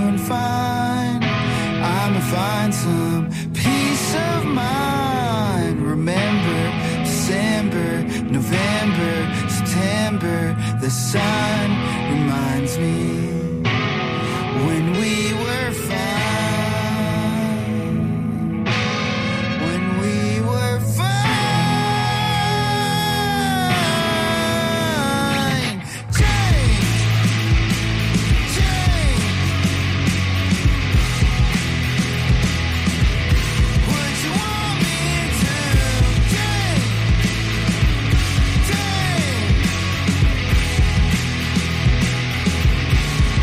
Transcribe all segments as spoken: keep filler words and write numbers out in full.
doing fine. I'ma find some peace of mind. Remember December, November, September. The sun reminds me when we were fine. When we were fine. Change, change. Would you want me to change, change?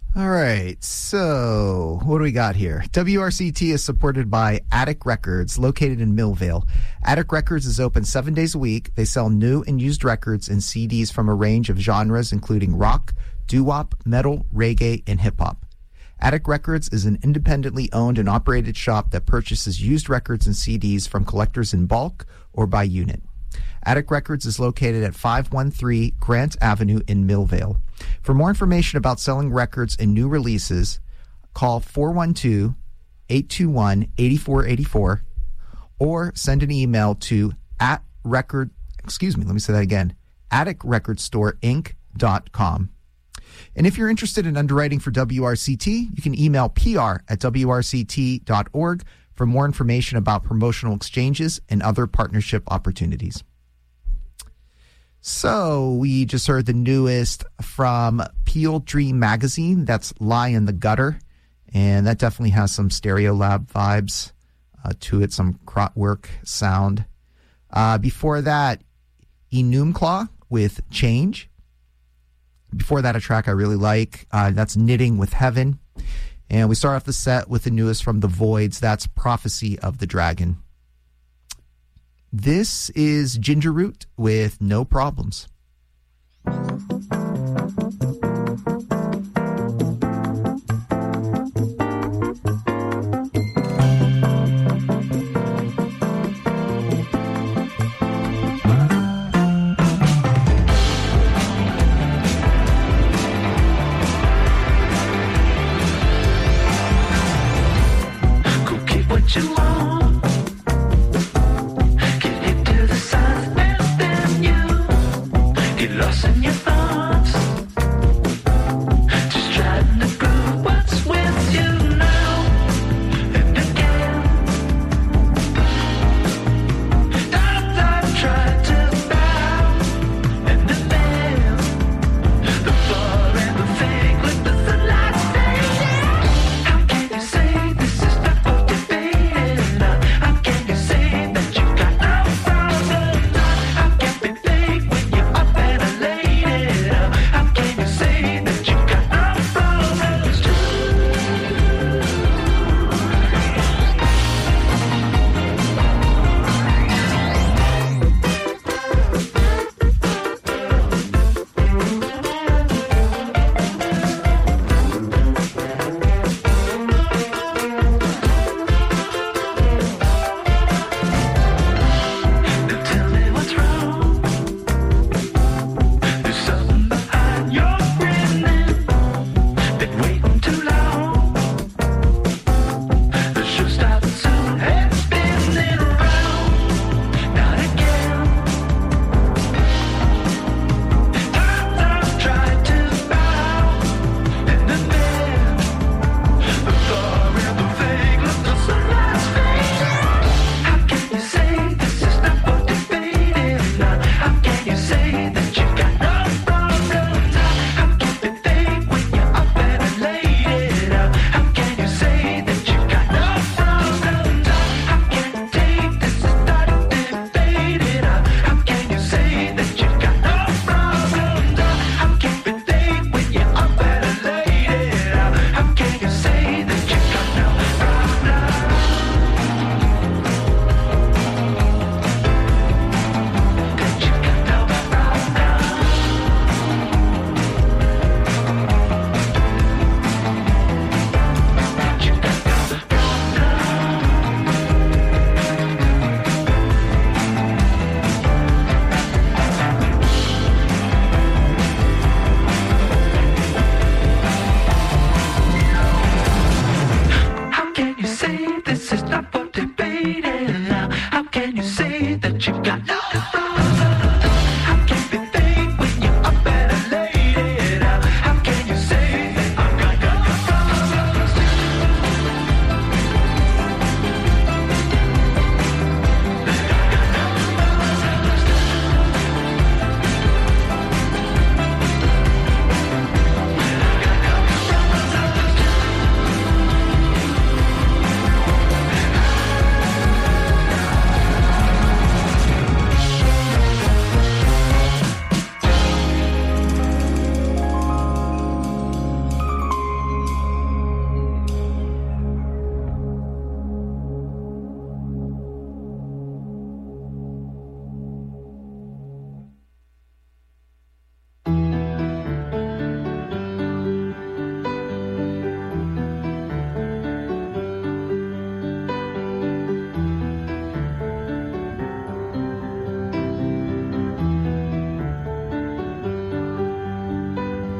All right, so what do we got here? W R C T is supported by Attic Records, located in Millvale. Attic Records is open seven days a week. They sell new and used records and C Ds from a range of genres, including rock, doo-wop, metal, reggae, and hip-hop. Attic Records is an independently owned and operated shop that purchases used records and C Ds from collectors in bulk or by unit. Attic Records is located at five one three Grant Avenue in Millvale. For more information about selling records and new releases, call four one two, eight two one, eight four eight four or send an email to at record, excuse me, let me say that again, attic record store inc dot com. And if you're interested in underwriting for W R C T, you can email P R at W R C T dot org for more information about promotional exchanges and other partnership opportunities. So we just heard the newest from Peel Dream Magazine. That's Lie in the Gutter. And that definitely has some Stereolab vibes uh, to it, some Kraftwerk sound. Uh, before that, Enumclaw with Change. Before that, a track I really like. Uh, that's Knitting with Heaven. And we start off the set with the newest from The Voids. That's Prophecy of the Dragon. This is Ginger Root with No Problems. Go get what you want. Lost in your thoughts, just trying to prove what's with you now and again. Times I've tried to bow and the veil, the forever fake with the sunlight saying, how can you say this is not motivated?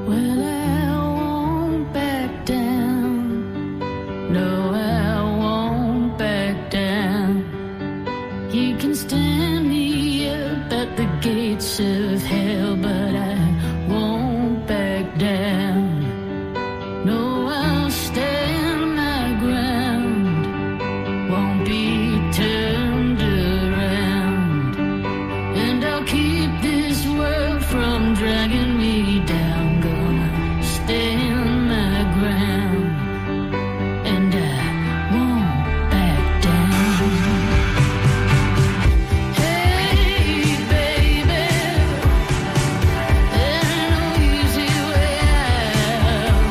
Well, I won't back down. No, I won't back down. You can stand me up at the gates of hell, but I won't back down. No, I'll stand my ground. Won't be turned around. And I'll keep this world from dragging me down. Gonna stand my ground. And I won't back down. Hey, baby, there ain't no easy way out.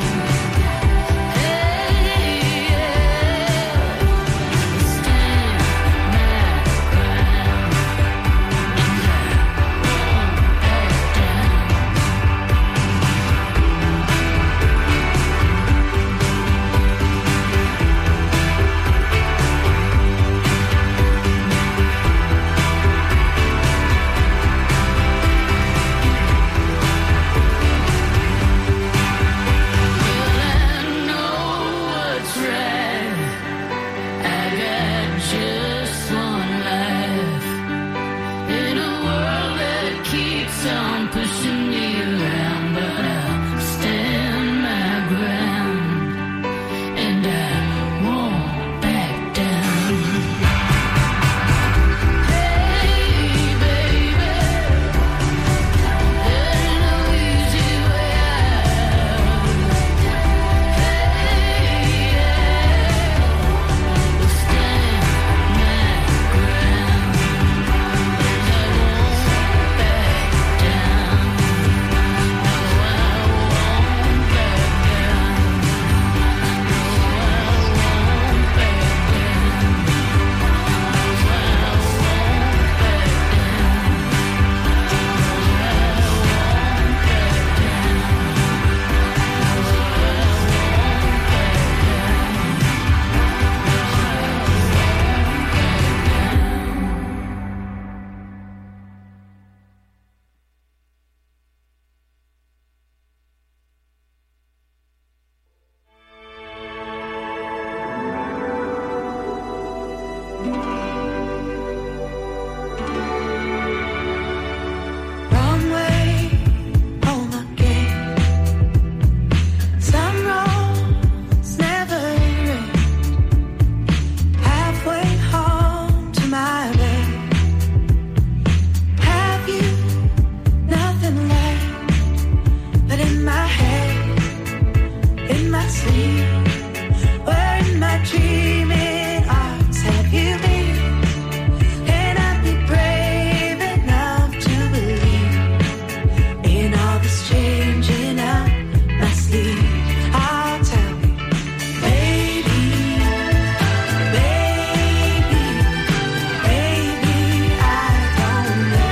Hey, yeah, stand my ground. And I won't back down. Well, I know what's right. I got just one life. In a world that keeps on pushing me around, but I'll stand my ground. And I won't back down. Hey, baby, there ain't no easy way out. Hey, yeah, stand my ground. And I won't back down. No, I won't back down. No, I won't back down. No, I won't back down. Wrong way, home again. Some roads never end. Halfway home to my bed. Have you nothing left but in my head, in my sleep, where in my dreaming arms have you been? Can I be brave enough to believe in all this changing up my sleeve? I'll tell you, baby, baby, baby, I don't know.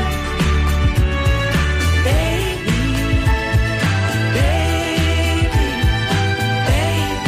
Baby, baby, baby,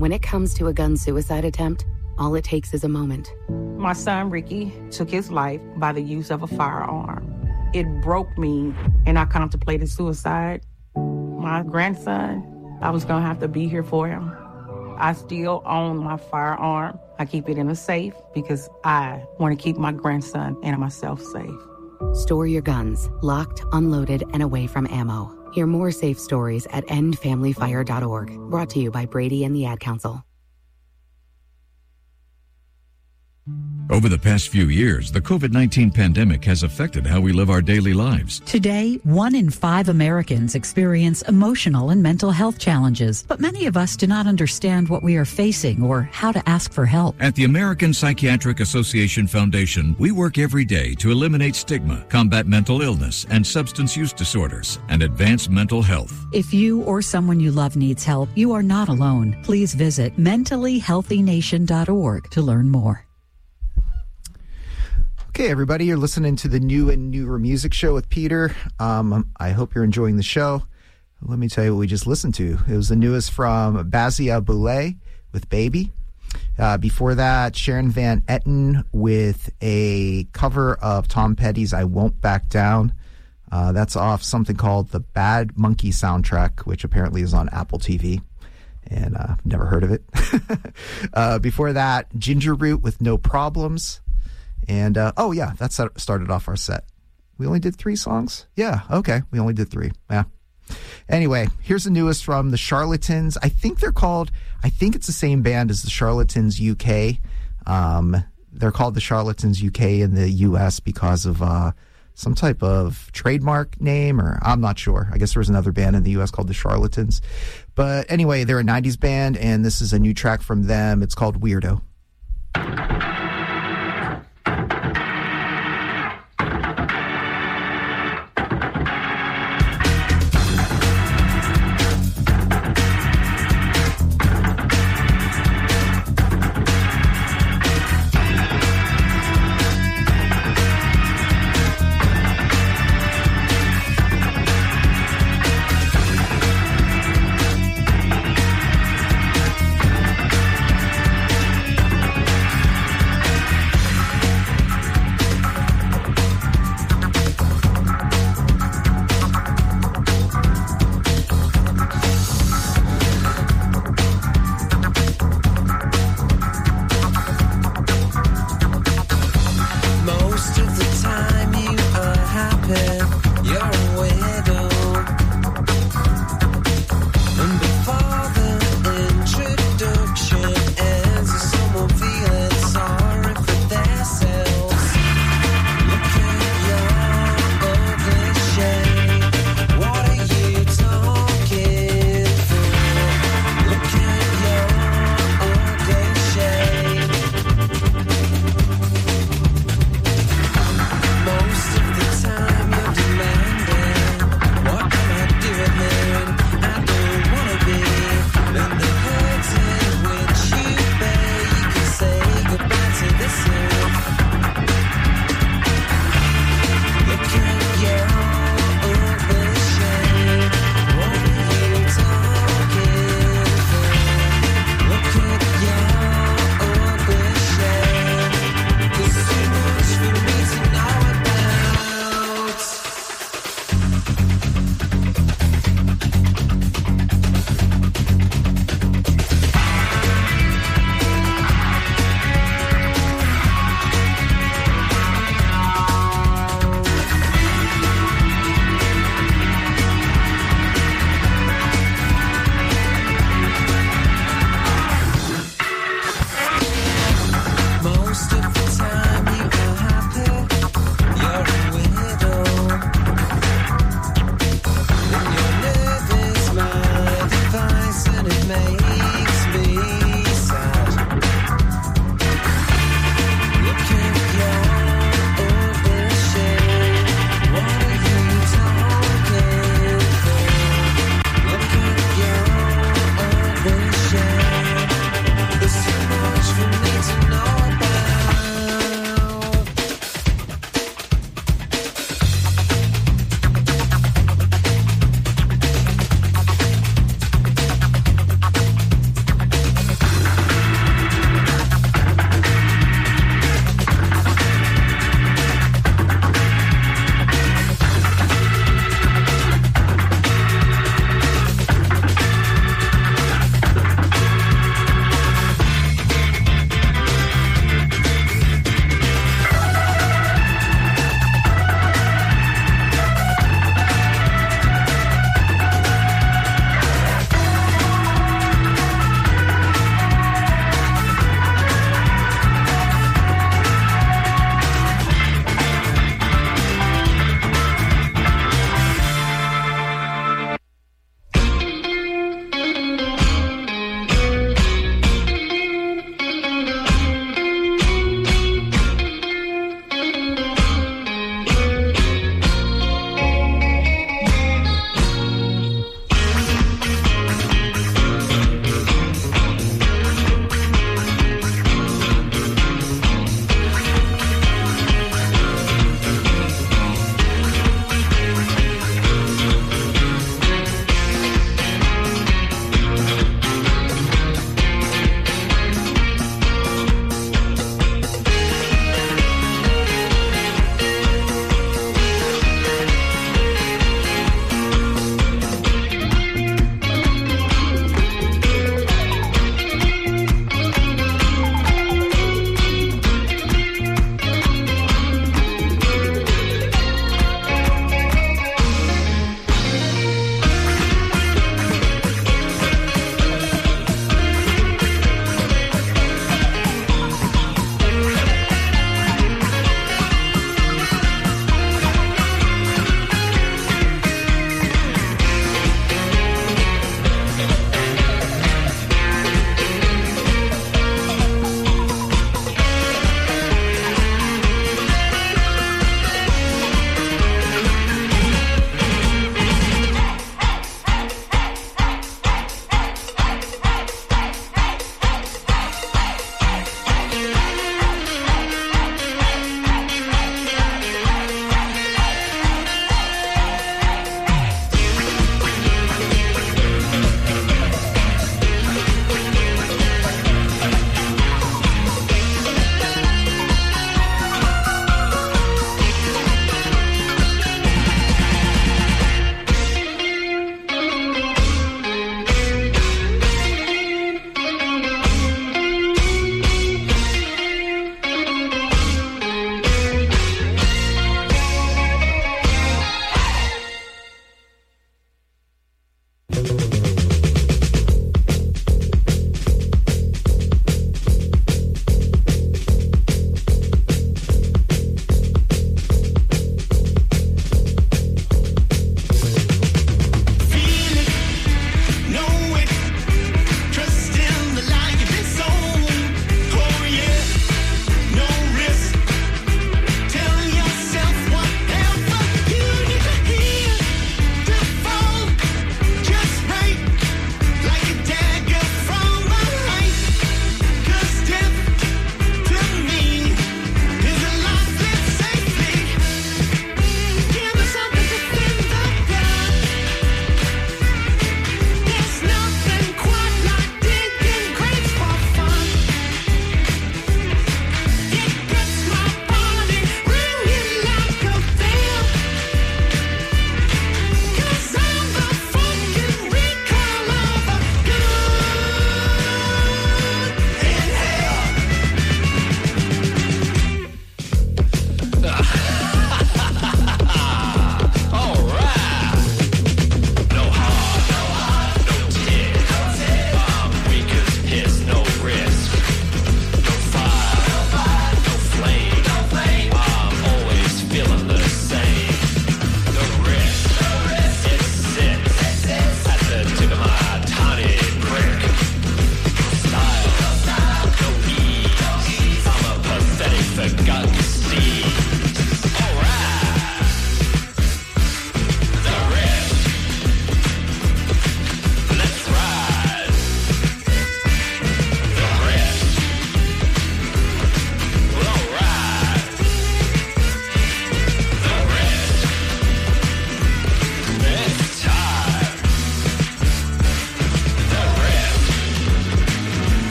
When it comes to a gun suicide attempt, all it takes is a moment. My son, Ricky, took his life by the use of a firearm. It broke me, and I contemplated suicide. My grandson, I was going to have to be here for him. I still own my firearm. I keep it in a safe because I want to keep my grandson and myself safe. Store your guns, locked, unloaded, and away from ammo. Hear more safe stories at end family fire dot org. Brought to you by Brady and the Ad Council. Over the past few years, the COVID nineteen pandemic has affected how we live our daily lives. Today, one in five Americans experience emotional and mental health challenges, but many of us do not understand what we are facing or how to ask for help. At the American Psychiatric Association Foundation, we work every day to eliminate stigma, combat mental illness and substance use disorders, and advance mental health. If you or someone you love needs help, you are not alone. Please visit mentally healthy nation dot org to learn more. Okay, everybody, you're listening to the New and Newer Music Show with Peter. Um, I hope you're enjoying the show. Let me tell you what we just listened to. It was the newest from Bazia Boulay with Baby. Uh, before that, Sharon Van Etten with a cover of Tom Petty's I Won't Back Down. Uh, that's off something called the Bad Monkey soundtrack, which apparently is on Apple T V. And I've uh, never heard of it. uh, before that, Ginger Root with No Problems. And, uh, oh, yeah, that started off our set. We only did three songs? Yeah, okay. We only did three. Yeah. Anyway, here's the newest from the Charlatans. I think they're called, I think it's the same band as the Charlatans U K. Um, they're called the Charlatans U K in the U S because of uh, some type of trademark name, or I'm not sure. I guess there was another band in the U S called the Charlatans. But anyway, they're a nineties band, and this is a new track from them. It's called Weirdo.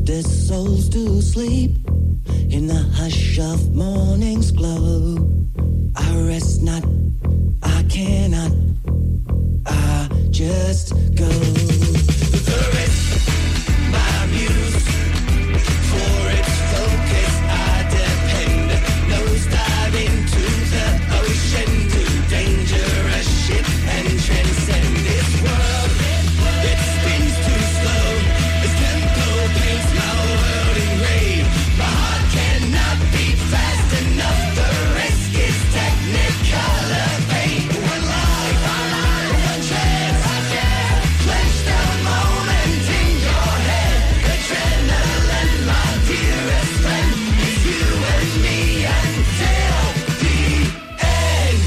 their souls to sleep in the hush of morning's glow. I rest not, I cannot, I just go. The rest, my muse, for its focus I depend. Nose dive into the ocean, to dangerous ship and transcend this world. It spins too slow, as tempo paints my world in gray. My heart cannot beat fast enough, the risk is technicolor paint. One life, one chance, flash the moment in your head. Adrenaline, my dearest friend, is you and me until the end.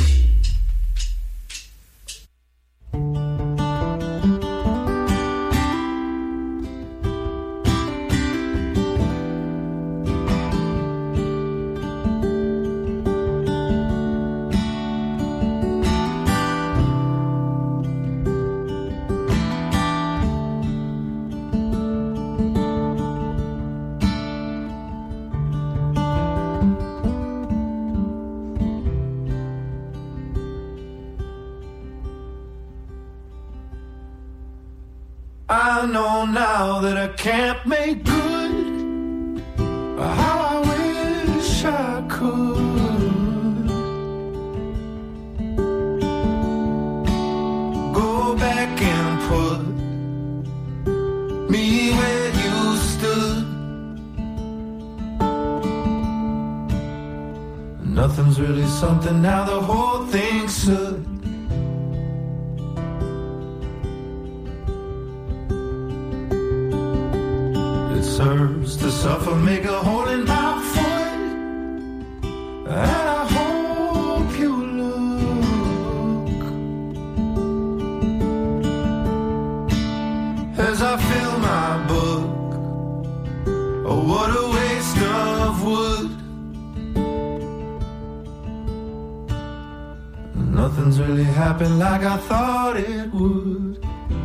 I know now that I can't make good how I wish I could. Go back and put me where you stood. Nothing's really something now, the whole thing's should. Serves to suffer, make a hole in my foot, and I hope you look as I fill my book. Oh, what a waste of wood. Nothing's really happened like I thought it would.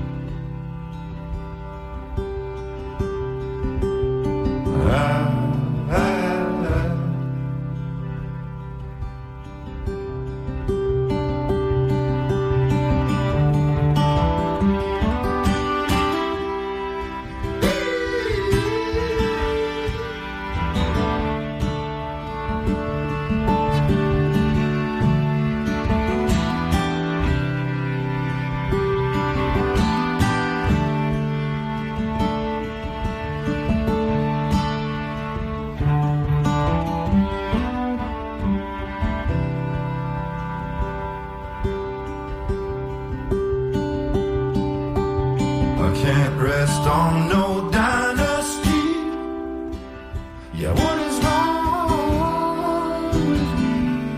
Can't rest on no dynasty. Yeah, what is wrong with me?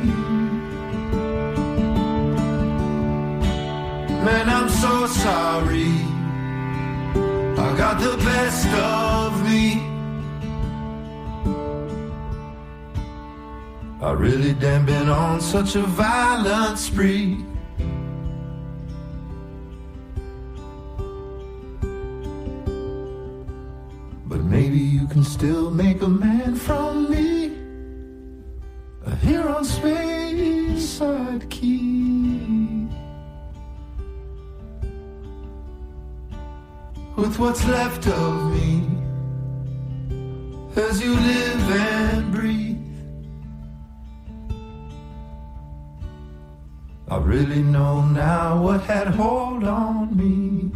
Man, I'm so sorry. I got the best of me. I really damn been on such a violent spree. Maybe you can still make a man from me, here on Speyside Key. With what's left of me, as you live and breathe, I really know now what had hold on me.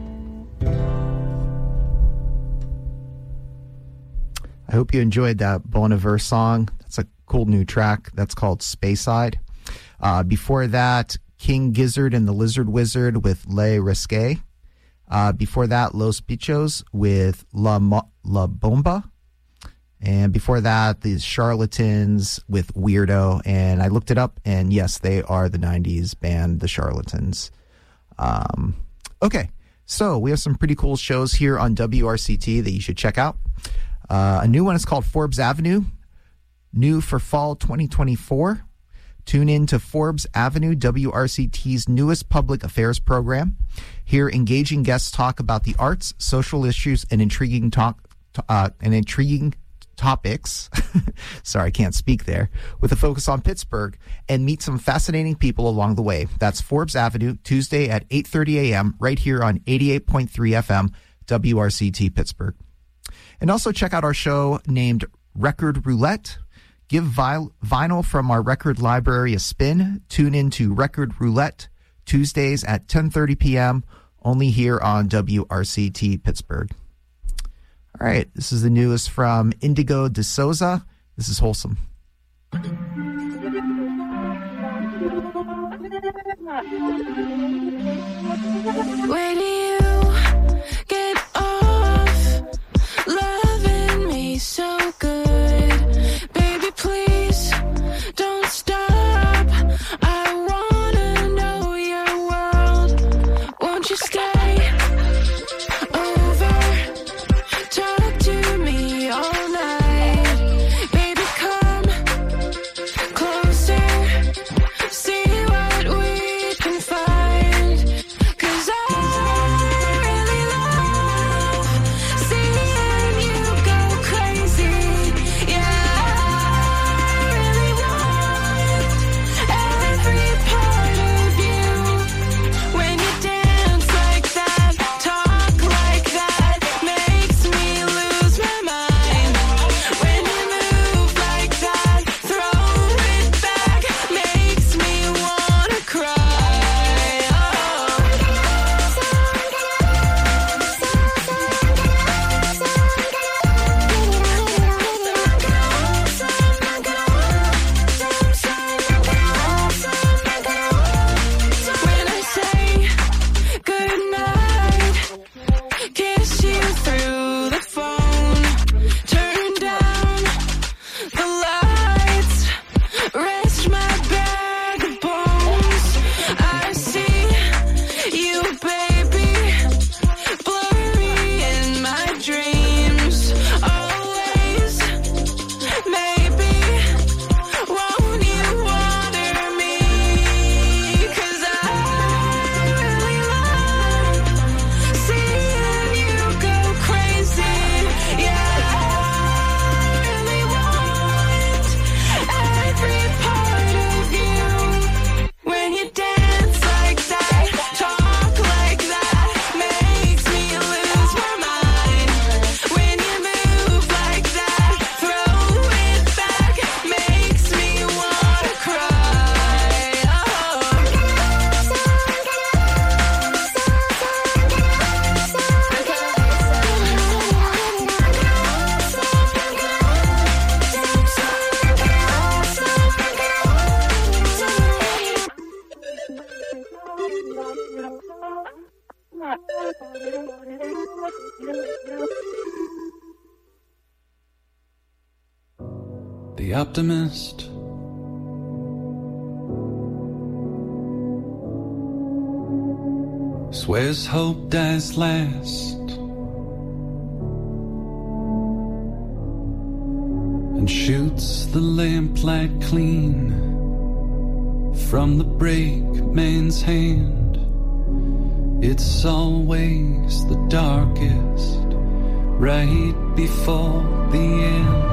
I hope you enjoyed that Bon Iver song. That's a cool new track. That's called Speyside. Uh, before that, King Gizzard and the Lizard Wizard with Le Risque. Uh, before that, Los Bichos with La, Mo- La Bomba. And before that, the Charlatans with Weirdo. And I looked it up, and yes, they are the nineties band, the Charlatans. Um, okay, so we have some pretty cool shows here on W R C T that you should check out. Uh, a new one is called Forbes Avenue, new for fall twenty twenty-four. Tune in to Forbes Avenue, W R C T's newest public affairs program. Here, engaging guests talk about the arts, social issues, and intriguing talk uh, and intriguing topics. Sorry, I can't speak there. With a focus on Pittsburgh, and meet some fascinating people along the way. That's Forbes Avenue, Tuesday at eight thirty a.m. right here on eighty-eight point three F M, W R C T Pittsburgh. And also check out our show named Record Roulette. Give vi- vinyl from our record library a spin. Tune into Record Roulette Tuesdays at ten thirty p.m. only here on W R C T Pittsburgh. All right, this is the newest from Indigo De Souza. This is Wholesome. Where do you get off loving me so good? Baby, please don't stop. I wanna know your world. Won't you stay over? Talk to me all night. Baby, come closer. See what we can find. 'Cause I really love seeing you go crazy. Yeah, I really want every part of you. When you dance like that, talk like that, makes me lose my mind. When you move like that, throw it back, makes me wanna cry. Oh. When I say goodnight, kiss you through the phone, turn down the lights, rest my bag of bones. I see you, baby, blurry in my dreams. Always, maybe, won't you water me? 'Cause I really love seeing you go crazy. Yeah, I really want every part of you. When you dance like that, talk like that, makes me lose my mind. When you move like that, throw it back, makes me wanna cry. Oh. The optimist. Swears hope dies last, and shoots the lamplight clean from the brakeman's hand. It's always the darkest right before the end.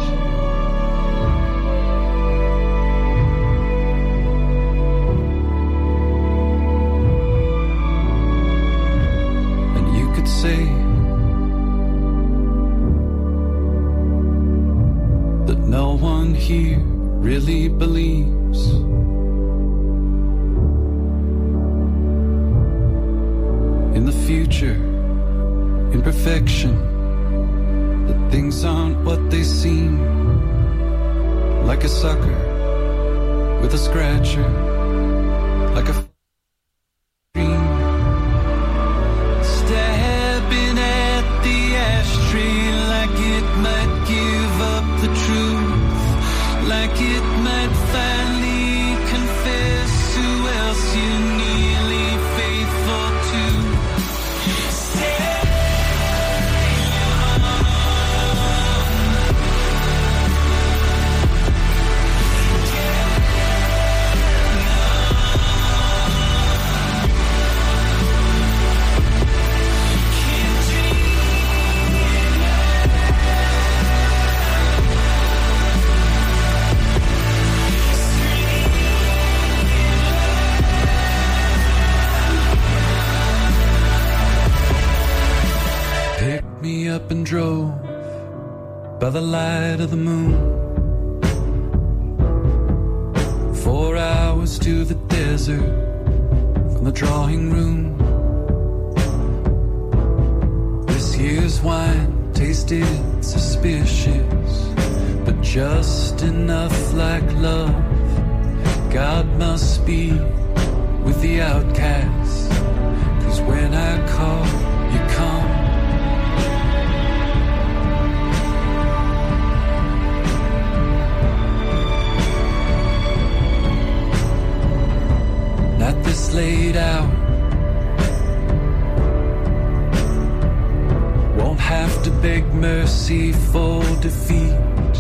And you could say that no one here really believes in the future, in perfection, that things aren't what they seem. Like a sucker with a scratcher, like a dream, stabbing at the ashtray like it might give up the truth, like it might finally confess who else you're nearly faithful to. Can't dream by the light of the moon. Four hours to the desert from the drawing room. This year's wine tasted suspicious, but just enough like love. God must be with the outcasts, 'cause when I call, you come. Not this late hour, won't have to beg mercy for defeat.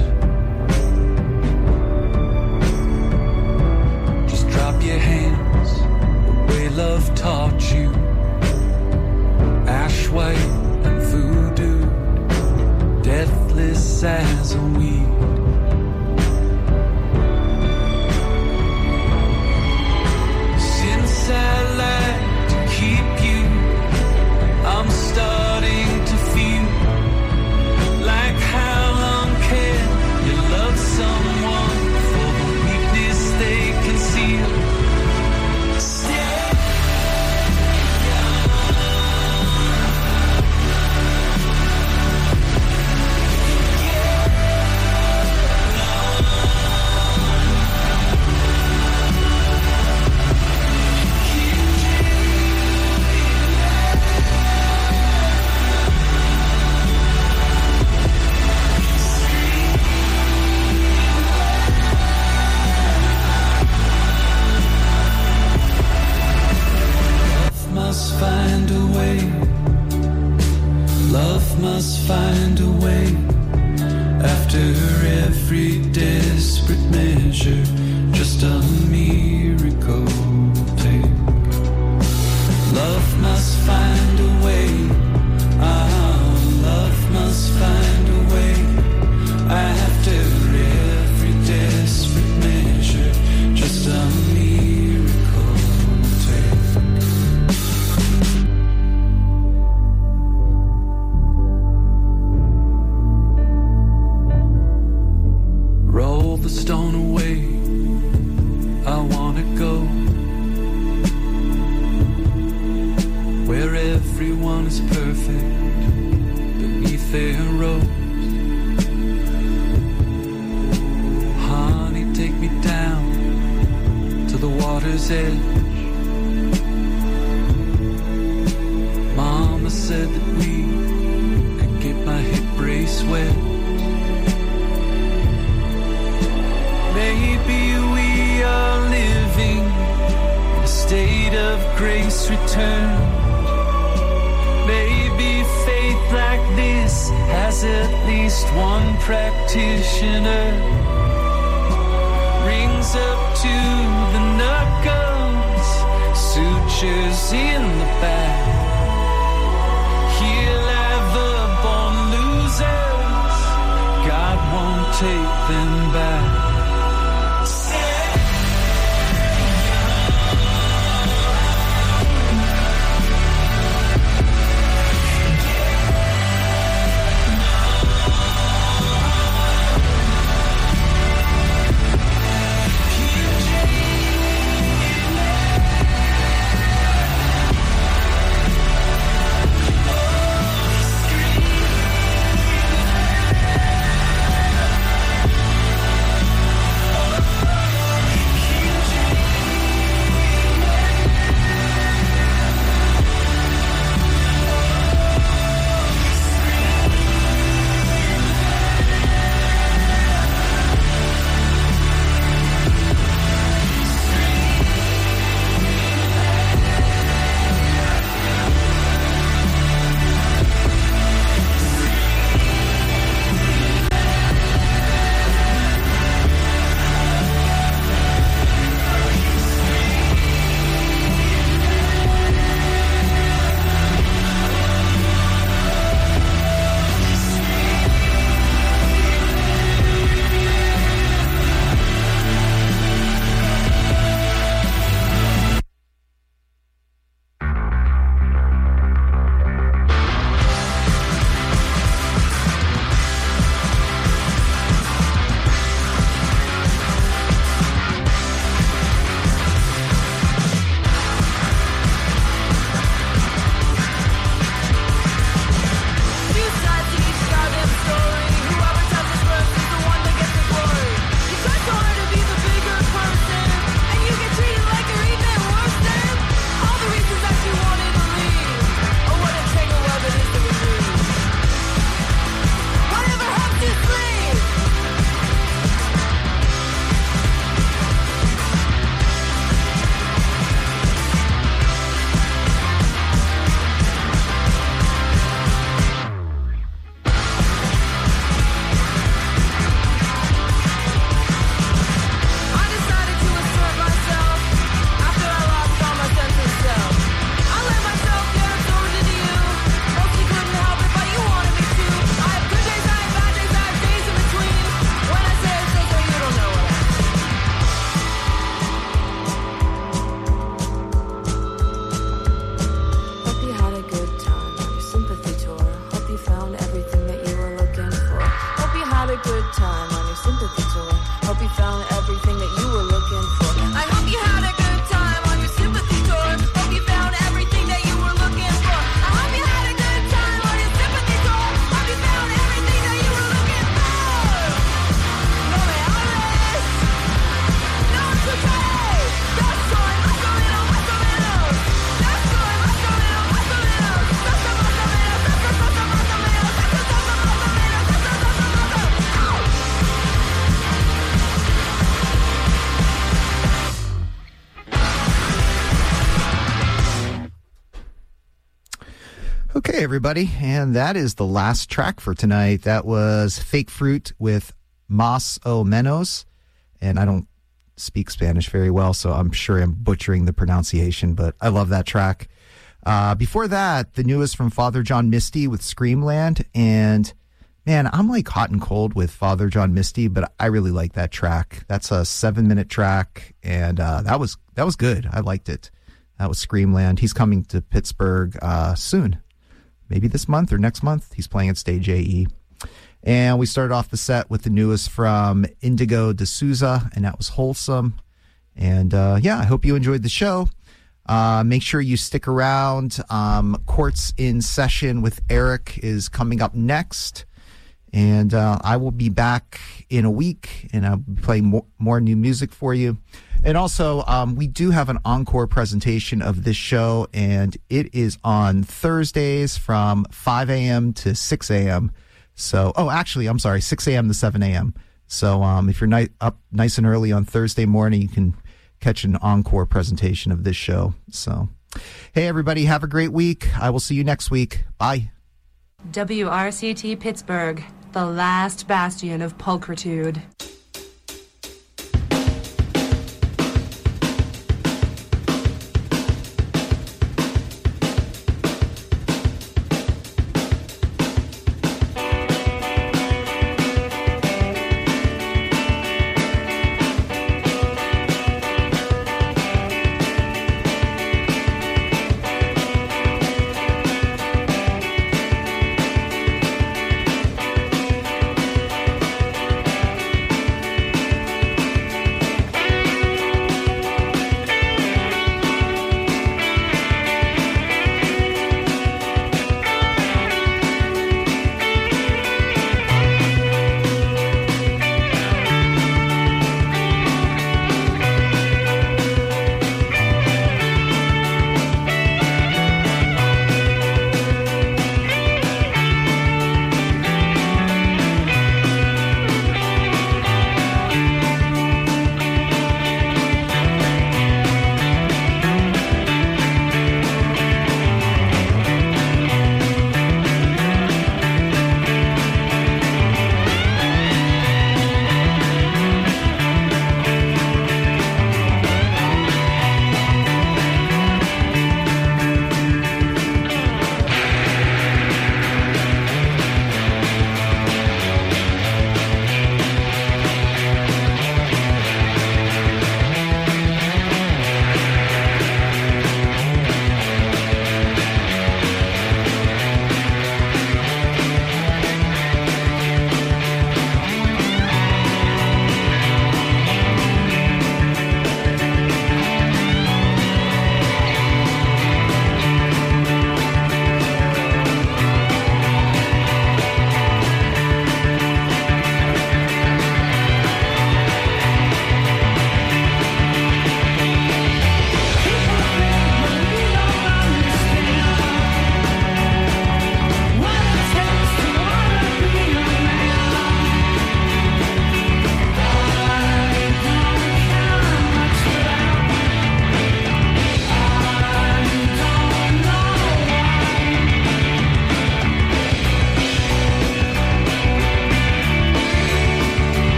Just drop your hands the way love taught you. Ash white and voodoo, deathless as a weed. Since I like to keep you, I'm starting to feel like how long can you love someone for the weakness they conceal? Stay must find a way. Love must find a way. After every desperate measure, just a miracle will take. Love must find a way. Ah, love must find a way. After every desperate measure, just a miracle will take. Roll the stone away, I wanna go where everyone is perfect beneath their rose. Honey, take me down to the water's edge. Mama said that we could get my hip brace wet. Maybe we are living in a state of grace returned. Maybe faith like this has at least one practitioner. Rings up to the knuckles, sutures in the back. He'll ever born losers, God won't take them back. a good time on your sympathy tour. Hope you found everything that you were looking for. I hope you had a good time on your sympathy tour. Hope you found everything that you were looking for. I hope you had a good time on your sympathy tour. Hope you found everything that you were looking for. No me hables, no escucharé. Yo soy más o menos, más o menos. Yo soy más o menos, más o menos. Yo soy más o menos, yo soy más o menos, más o menos. Yo soy más o menos, yo soy más o menos, yo soy más o Okay, everybody, and that is the last track for tonight. That was Fake Fruit with Mas o Menos, and I don't speak Spanish very well, so I'm sure I'm butchering the pronunciation, but I love that track. Uh, before that, the newest from Father John Misty with Screamland, and man, I'm like hot and cold with Father John Misty, but I really like that track. That's a seven-minute track, and uh, that was that was good. I liked it. That was Screamland. He's coming to Pittsburgh uh, soon. Maybe this month or next month. He's playing at Stage A E. And we started off the set with the newest from Indigo D'Souza, and that was Wholesome. And uh, yeah, I hope you enjoyed the show. Uh, make sure you stick around. Um, Courts in Session with Eric is coming up next. And uh, I will be back in a week, and I'll be playing more, more new music for you. And also, um, we do have an encore presentation of this show, and it is on Thursdays from five a.m. to six a.m. So, oh, actually, I'm sorry, six a.m. to seven a.m. So um, if you're ni- up nice and early on Thursday morning, you can catch an encore presentation of this show. So, hey, everybody, have a great week. I will see you next week. Bye. W R C T Pittsburgh, the last bastion of pulchritude.